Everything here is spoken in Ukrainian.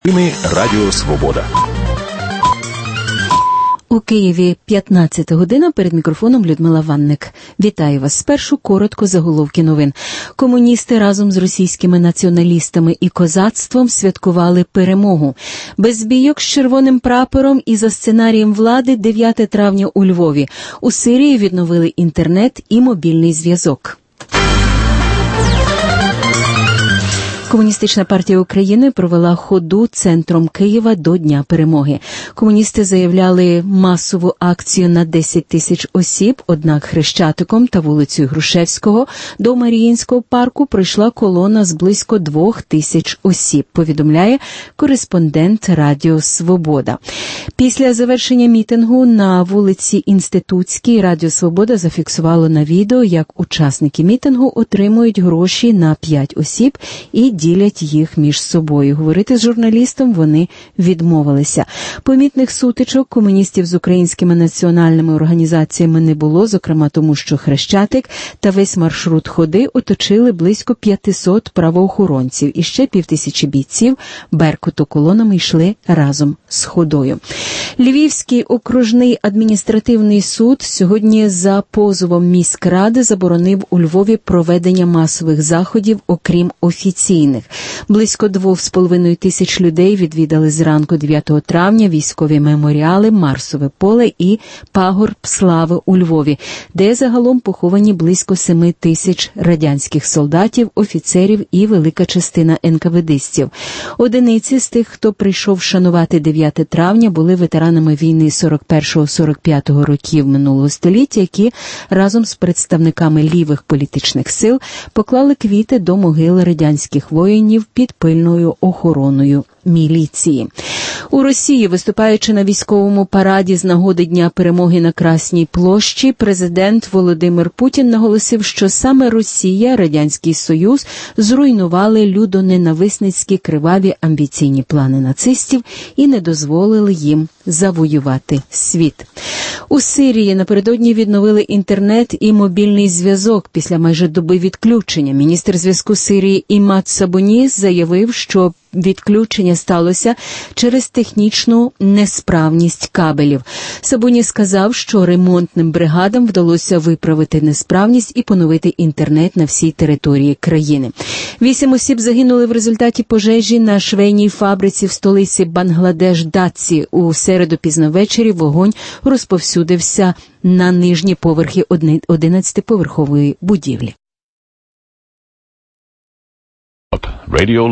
Радіо Свобода. У Києві 15 година, перед мікрофоном Людмила Ванник. Вітаю вас. Спершу коротко заголовки новин. Комуністи разом з російськими націоналістами і козацтвом святкували перемогу. Без бійок з червоним прапором і за сценарієм влади 9 травня у Львові. У Сирії відновили інтернет і мобільний зв'язок. Комуністична партія України провела ходу центром Києва до Дня перемоги. Комуністи заявляли масову акцію на 10 тисяч осіб, однак Хрещатиком та вулицею Грушевського до Маріїнського парку пройшла колона з близько 2 тисяч осіб, повідомляє кореспондент Радіо Свобода. Після завершення мітингу на вулиці Інститутській Радіо Свобода зафіксувало на відео, як учасники мітингу отримують гроші на 5 осіб і ділять їх між собою. Говорити з журналістом вони відмовилися. Помітних сутичок комуністів з українськими національними організаціями не було, зокрема тому, що Хрещатик та весь маршрут ходи оточили близько 500 правоохоронців. І ще 5000 бійців Беркуту колонами йшли разом з ходою. Львівський окружний адміністративний суд сьогодні за позовом міськради заборонив у Львові проведення масових заходів, окрім офіційних. Близько 2,5 тисяч людей відвідали зранку 9 травня військові меморіали Марсове поле і Пагорб Слави у Львові, де загалом поховані близько 7 тисяч радянських солдатів, офіцерів і велика частина НКВДистів. Одиниці з тих, хто прийшов шанувати 9 травня, були ветеранами війни 41-45 років минулого століття, які разом з представниками лівих політичних сил поклали квіти до могил радянських воїнів під пильною охороною міліції. У Росії, виступаючи на військовому параді з нагоди Дня перемоги на Красній площі, президент Володимир Путін наголосив, що саме Росія, Радянський Союз зруйнували людоненависницькі криваві амбіційні плани нацистів і не дозволили їм завоювати світ. У Сирії напередодні відновили інтернет і мобільний зв'язок після майже доби відключення. Міністр зв'язку Сирії Імад Сабуні заявив, що відключення сталося через технічну несправність кабелів. Сабуні сказав, що ремонтним бригадам вдалося виправити несправність і поновити інтернет на всій території країни. 8 осіб загинули в результаті пожежі на швейній фабриці в столиці Бангладеш Даці. У середу пізно ввечері вогонь розповсюдився на нижні поверхи 11-поверхової будівлі.